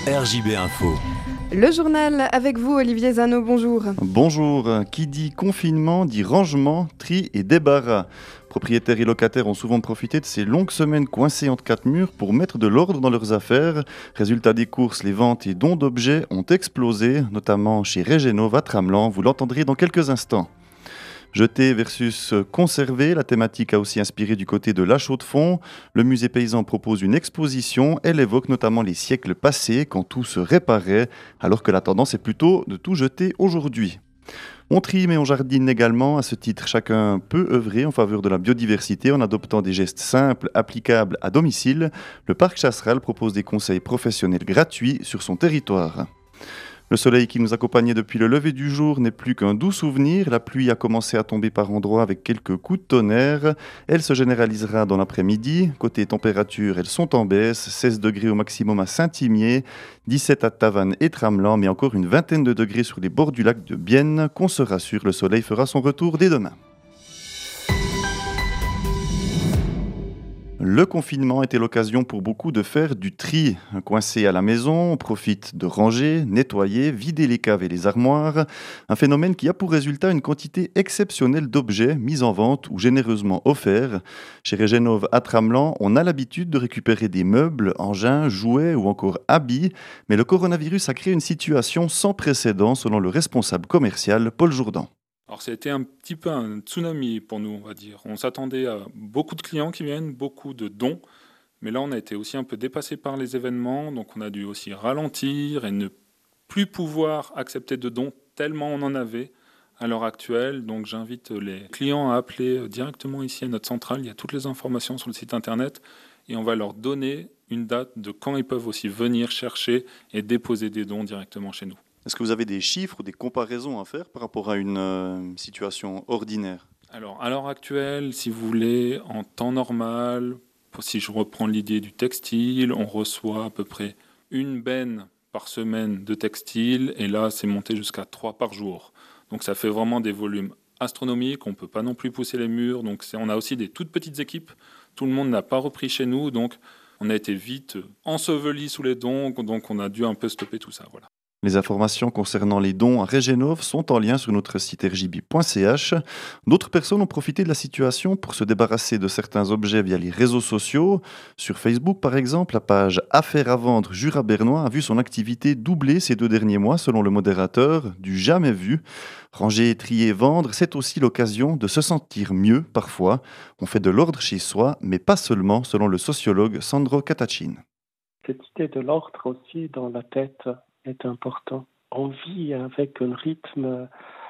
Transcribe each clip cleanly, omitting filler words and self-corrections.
RJB Info. Le journal avec vous, Olivier Zano, bonjour. Bonjour, qui dit confinement dit rangement, tri et débarras. Propriétaires et locataires ont souvent profité de ces longues semaines coincées entre quatre murs pour mettre de l'ordre dans leurs affaires. Résultat des courses, les ventes et dons d'objets ont explosé, notamment chez Regenov à Tramelan, vous l'entendrez dans quelques instants. Jeter versus conserver, la thématique a aussi inspiré du côté de La Chaux-de-Fonds. Le musée paysan propose une exposition. Elle évoque notamment les siècles passés, quand tout se réparait, alors que la tendance est plutôt de tout jeter aujourd'hui. On trie mais on jardine également. À ce titre, chacun peut œuvrer en faveur de la biodiversité en adoptant des gestes simples, applicables à domicile. Le parc Chasseral propose des conseils professionnels gratuits sur son territoire. Le soleil qui nous accompagnait depuis le lever du jour n'est plus qu'un doux souvenir. La pluie a commencé à tomber par endroits avec quelques coups de tonnerre. Elle se généralisera dans l'après-midi. Côté température, elles sont en baisse. 16 degrés au maximum à Saint-Imier, 17 à Tavannes et Tramelan, mais encore une vingtaine de degrés sur les bords du lac de Bienne. Qu'on se rassure, le soleil fera son retour dès demain. Le confinement était l'occasion pour beaucoup de faire du tri. Coincés à la maison, on profite de ranger, nettoyer, vider les caves et les armoires. Un phénomène qui a pour résultat une quantité exceptionnelle d'objets mis en vente ou généreusement offerts. Chez Regenov à Tramelan, on a l'habitude de récupérer des meubles, engins, jouets ou encore habits. Mais le coronavirus a créé une situation sans précédent selon le responsable commercial Paul Jourdan. Alors ça a été un petit peu un tsunami pour nous, on va dire. On s'attendait à beaucoup de clients qui viennent, beaucoup de dons, mais là on a été aussi un peu dépassé par les événements, donc on a dû aussi ralentir et ne plus pouvoir accepter de dons tellement on en avait à l'heure actuelle. Donc j'invite les clients à appeler directement ici à notre centrale, il y a toutes les informations sur le site internet et on va leur donner une date de quand ils peuvent aussi venir chercher et déposer des dons directement chez nous. Est-ce que vous avez des chiffres ou des comparaisons à faire par rapport à une situation ordinaire ? Alors, à l'heure actuelle, si vous voulez, en temps normal, si je reprends l'idée du textile, on reçoit à peu près une benne par semaine de textile, et là, c'est monté jusqu'à 3 par jour. Donc, ça fait vraiment des volumes astronomiques, on ne peut pas non plus pousser les murs, donc on a aussi des toutes petites équipes, tout le monde n'a pas repris chez nous, donc on a été vite enseveli sous les dons, donc on a dû un peu stopper tout ça, voilà. Les informations concernant les dons à Regenov sont en lien sur notre site rjb.ch. D'autres personnes ont profité de la situation pour se débarrasser de certains objets via les réseaux sociaux. Sur Facebook, par exemple, la page Affaires à vendre Jura Bernois a vu son activité doubler ces 2 derniers mois, selon le modérateur, du jamais vu. Ranger, trier, vendre, c'est aussi l'occasion de se sentir mieux parfois. On fait de l'ordre chez soi, mais pas seulement, selon le sociologue Sandro Catachin. Cette idée de l'ordre aussi dans la tête est important. On vit avec un rythme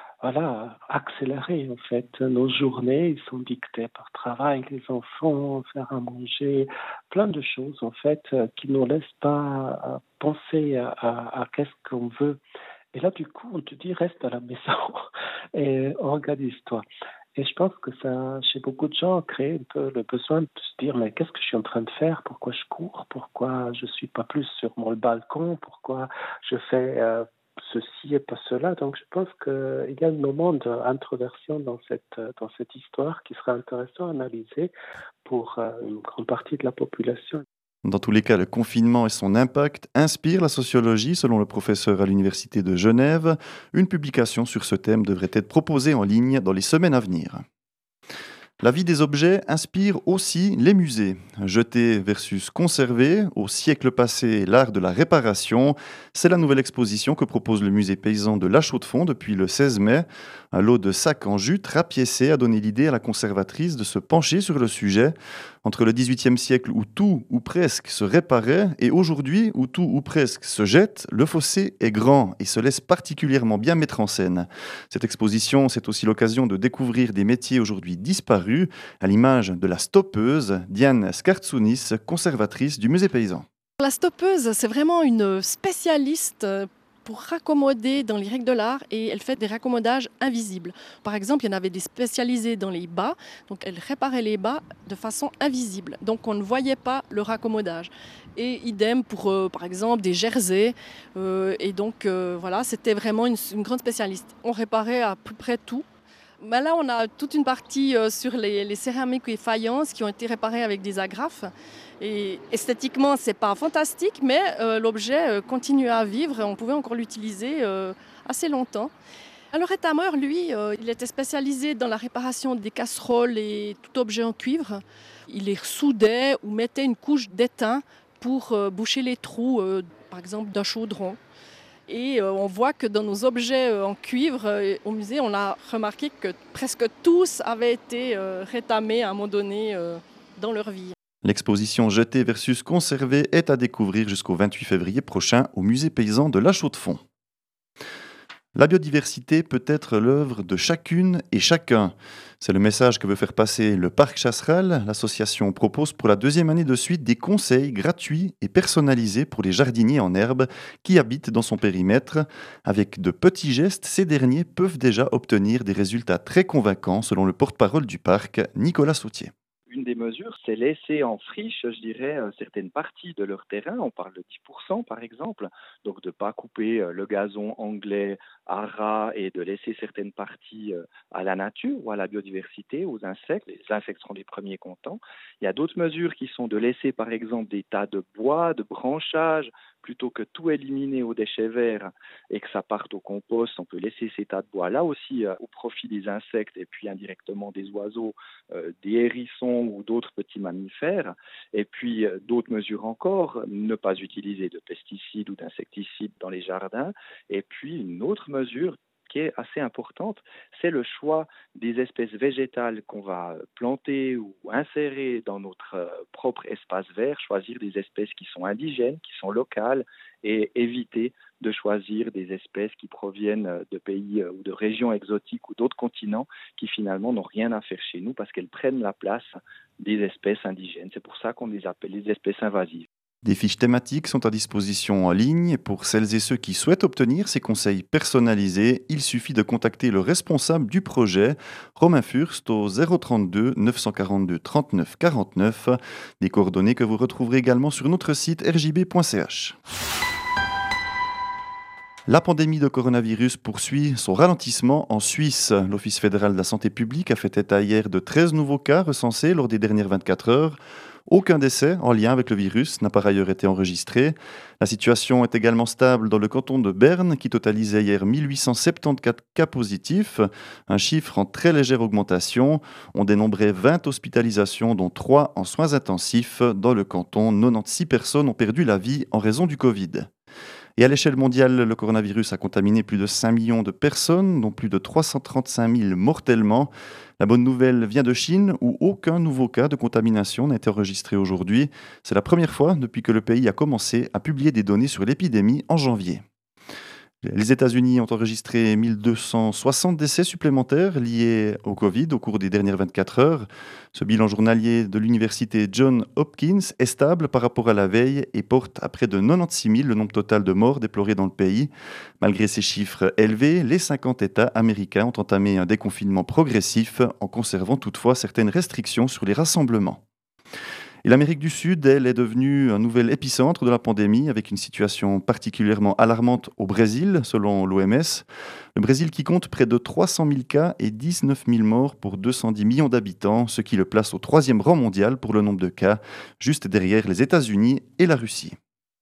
accéléré en fait. Nos journées ils sont dictées par travail, les enfants, faire à manger, plein de choses en fait qui ne nous laissent pas penser à qu'est-ce qu'on veut. Et là du coup on te dit reste à la maison et organise-toi. Et je pense que ça, chez beaucoup de gens, crée un peu le besoin de se dire mais qu'est-ce que je suis en train de faire? Pourquoi je cours? Pourquoi je suis pas plus sur mon balcon? Pourquoi je fais ceci et pas cela? Donc je pense qu'il y a un moment d'introversion dans cette histoire qui serait intéressant à analyser pour une grande partie de la population. Dans tous les cas, le confinement et son impact inspirent la sociologie, selon le professeur à l'Université de Genève. Une publication sur ce thème devrait être proposée en ligne dans les semaines à venir. La vie des objets inspire aussi les musées. Jeter versus conserver, au siècle passé, l'art de la réparation, c'est la nouvelle exposition que propose le musée paysan de La Chaux-de-Fonds depuis le 16 mai. Un lot de sacs en jute rapiécés a donné l'idée à la conservatrice de se pencher sur le sujet. Entre le XVIIIe siècle où tout ou presque se réparait et aujourd'hui où tout ou presque se jette, le fossé est grand et se laisse particulièrement bien mettre en scène. Cette exposition, c'est aussi l'occasion de découvrir des métiers aujourd'hui disparus, à l'image de la stoppeuse, Diane Skartsounis, conservatrice du musée paysan. La stoppeuse, c'est vraiment une spécialiste pour raccommoder dans les règles de l'art et elle fait des raccommodages invisibles. Par exemple, il y en avait des spécialisés dans les bas, donc elle réparait les bas de façon invisible, donc on ne voyait pas le raccommodage. Et idem pour, par exemple, des jerseys, et donc voilà, c'était vraiment une grande spécialiste. On réparait à peu près tout, Là, on a toute une partie sur les céramiques et faïences qui ont été réparées avec des agrafes. Et esthétiquement, c'est pas fantastique, mais l'objet continue à vivre et on pouvait encore l'utiliser assez longtemps. Alors Ethamer, lui, il était spécialisé dans la réparation des casseroles et tout objet en cuivre. Il les soudait ou mettait une couche d'étain pour boucher les trous, par exemple, d'un chaudron. Et on voit que dans nos objets en cuivre au musée, on a remarqué que presque tous avaient été rétamés à un moment donné dans leur vie. L'exposition Jeter versus conserver est à découvrir jusqu'au 28 février prochain au musée paysan de La Chaux-de-Fonds. La biodiversité peut être l'œuvre de chacune et chacun. C'est le message que veut faire passer le Parc Chasseral. L'association propose pour la 2e année de suite des conseils gratuits et personnalisés pour les jardiniers en herbe qui habitent dans son périmètre. Avec de petits gestes, ces derniers peuvent déjà obtenir des résultats très convaincants selon le porte-parole du parc, Nicolas Sautier. Une des mesures, c'est laisser en friche, je dirais, certaines parties de leur terrain. On parle de 10% par exemple. Donc de ne pas couper le gazon anglais à ras et de laisser certaines parties à la nature ou à la biodiversité, aux insectes. Les insectes seront les premiers contents. Il y a d'autres mesures qui sont de laisser par exemple des tas de bois, de branchages, plutôt que tout éliminer aux déchets verts et que ça parte au compost. On peut laisser ces tas de bois là aussi au profit des insectes et puis indirectement des oiseaux, des hérissons ou d'autres petits mammifères. Et puis d'autres mesures encore, ne pas utiliser de pesticides ou d'insecticides dans les jardins. Et puis une autre mesure qui est assez importante, c'est le choix des espèces végétales qu'on va planter ou insérer dans notre propre espace vert, choisir des espèces qui sont indigènes, qui sont locales et éviter de choisir des espèces qui proviennent de pays ou de régions exotiques ou d'autres continents qui finalement n'ont rien à faire chez nous parce qu'elles prennent la place des espèces indigènes. C'est pour ça qu'on les appelle les espèces invasives. Des fiches thématiques sont à disposition en ligne. Pour celles et ceux qui souhaitent obtenir ces conseils personnalisés, il suffit de contacter le responsable du projet, Romain Furst, au 032 942 39 49. Des coordonnées que vous retrouverez également sur notre site rjb.ch. La pandémie de coronavirus poursuit son ralentissement en Suisse. L'Office fédéral de la santé publique a fait état hier de 13 nouveaux cas recensés lors des dernières 24 heures. Aucun décès en lien avec le virus n'a par ailleurs été enregistré. La situation est également stable dans le canton de Berne, qui totalisait hier 1874 cas positifs, un chiffre en très légère augmentation. On dénombrait 20 hospitalisations, dont 3 en soins intensifs. Dans le canton, 96 personnes ont perdu la vie en raison du Covid. Et à l'échelle mondiale, le coronavirus a contaminé plus de 5 millions de personnes, dont plus de 335 000 mortellement. La bonne nouvelle vient de Chine, où aucun nouveau cas de contamination n'a été enregistré aujourd'hui. C'est la première fois depuis que le pays a commencé à publier des données sur l'épidémie en janvier. Les États-Unis ont enregistré 1260 décès supplémentaires liés au Covid au cours des dernières 24 heures. Ce bilan journalier de l'université Johns Hopkins est stable par rapport à la veille et porte à près de 96 000 le nombre total de morts déplorés dans le pays. Malgré ces chiffres élevés, les 50 États américains ont entamé un déconfinement progressif en conservant toutefois certaines restrictions sur les rassemblements. Et l'Amérique du Sud, elle, est devenue un nouvel épicentre de la pandémie, avec une situation particulièrement alarmante au Brésil, selon l'OMS. Le Brésil qui compte près de 300 000 cas et 19 000 morts pour 210 millions d'habitants, ce qui le place au 3e rang mondial pour le nombre de cas, juste derrière les États-Unis et la Russie.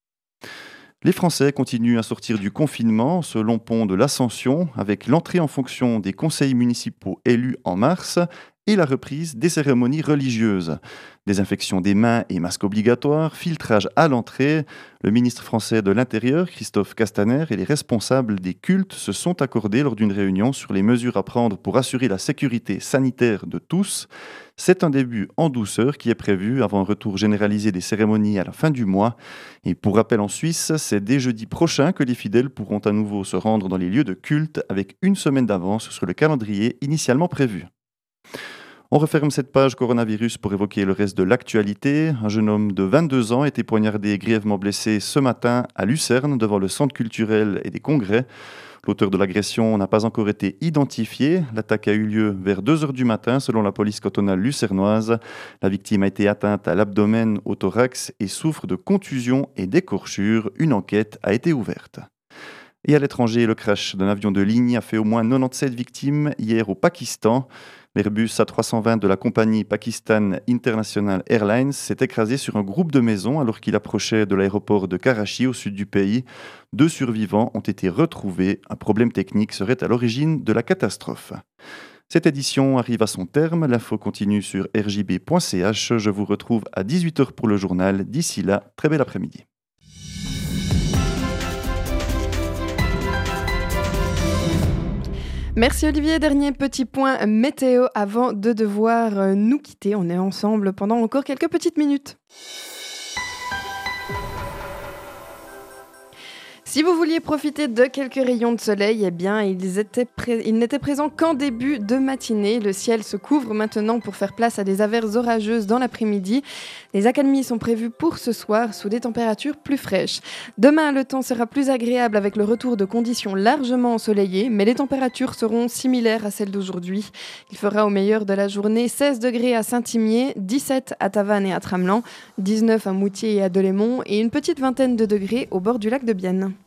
Les Français continuent à sortir du confinement, ce long pont de l'Ascension, avec l'entrée en fonction des conseils municipaux élus en mars et la reprise des cérémonies religieuses. Désinfection des mains et masques obligatoires, filtrage à l'entrée. Le ministre français de l'Intérieur, Christophe Castaner, et les responsables des cultes se sont accordés lors d'une réunion sur les mesures à prendre pour assurer la sécurité sanitaire de tous. C'est un début en douceur qui est prévu avant un retour généralisé des cérémonies à la fin du mois. Et pour rappel, en Suisse, c'est dès jeudi prochain que les fidèles pourront à nouveau se rendre dans les lieux de culte avec une semaine d'avance sur le calendrier initialement prévu. On referme cette page coronavirus pour évoquer le reste de l'actualité. Un jeune homme de 22 ans a été poignardé et grièvement blessé ce matin à Lucerne devant le centre culturel et des congrès. L'auteur de l'agression n'a pas encore été identifié. L'attaque a eu lieu vers 2h du matin selon la police cantonale lucernoise. La victime a été atteinte à l'abdomen, au thorax et souffre de contusions et d'écorchures. Une enquête a été ouverte. Et à l'étranger, le crash d'un avion de ligne a fait au moins 97 victimes hier au Pakistan. L'Airbus A320 de la compagnie Pakistan International Airlines s'est écrasé sur un groupe de maisons alors qu'il approchait de l'aéroport de Karachi au sud du pays. 2 survivants ont été retrouvés. Un problème technique serait à l'origine de la catastrophe. Cette édition arrive à son terme. L'info continue sur rjb.ch. Je vous retrouve à 18h pour le journal. D'ici là, très bel après-midi. Merci Olivier. Dernier petit point météo avant de devoir nous quitter. On est ensemble pendant encore quelques petites minutes. Si vous vouliez profiter de quelques rayons de soleil, eh bien, ils n'étaient présents qu'en début de matinée. Le ciel se couvre maintenant pour faire place à des averses orageuses dans l'après-midi. Les accalmies sont prévues pour ce soir sous des températures plus fraîches. Demain, le temps sera plus agréable avec le retour de conditions largement ensoleillées, mais les températures seront similaires à celles d'aujourd'hui. Il fera au meilleur de la journée 16 degrés à Saint-Imier, 17 à Tavannes et à Tramelan, 19 à Moutier et à Delémont et une petite vingtaine de degrés au bord du lac de Bienne.